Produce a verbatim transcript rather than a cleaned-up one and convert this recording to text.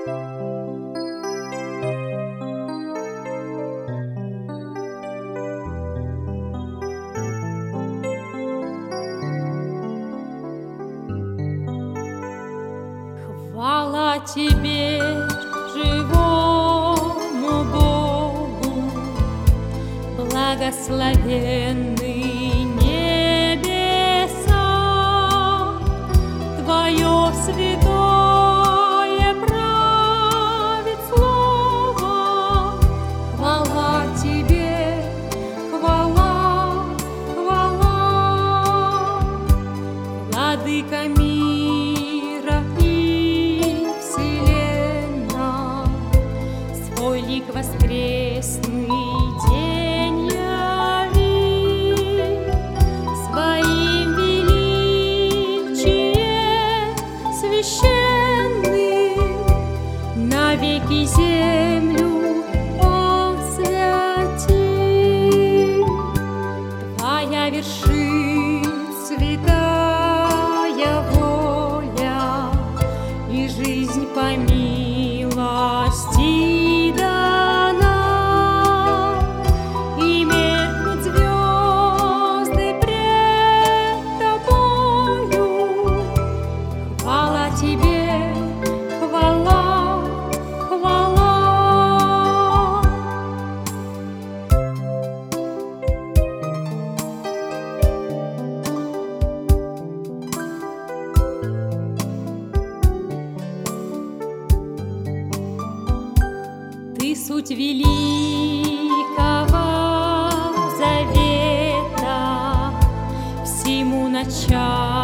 Хвала Тебе, живому Богу, благословенный небеса, Твое святое правит слово. Хвала Тебе, хвала, хвала, Владыка мира и вселенной, свой лик воскресный день яви, своим величием священным навеки землю освяти. Твоя вершит святая воля, и жизнь по милости дана, и меркнут звезды пред Тобою. Хвала Тебе, хвала, хвала. Ты суть великого завета, всему начало.